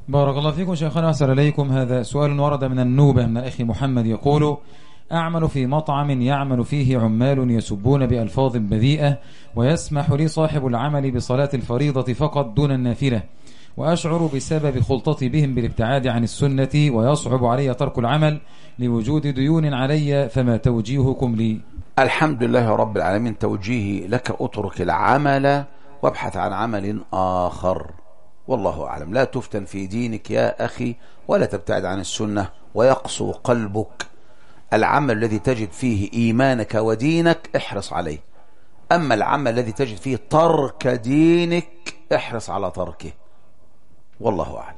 بارك الله فيكم شيخنا وأحسن إليكم. هذا سؤال ورد من النوبة من الأخ محمد يقول: أعمل في مطعم يعمل فيه عمال يسبون بألفاظ بذيئة، ويسمح لي صاحب العمل بصلاة الفريضة فقط دون النافلة، وأشعر بسبب خلطتي بهم بالابتعاد عن السنة ويصعب علي ترك العمل لوجود ديون علي، فما توجيهكم لي؟ الحمد لله رب العالمين. توجيهي لك: اترك العمل وابحث عن عمل آخر، والله أعلم. لا تفتن في دينك يا أخي، ولا تبتعد عن السنة ويقسو قلبك. العمل الذي تجد فيه إيمانك ودينك احرص عليه، أما العمل الذي تجد فيه ترك دينك احرص على تركه، والله أعلم.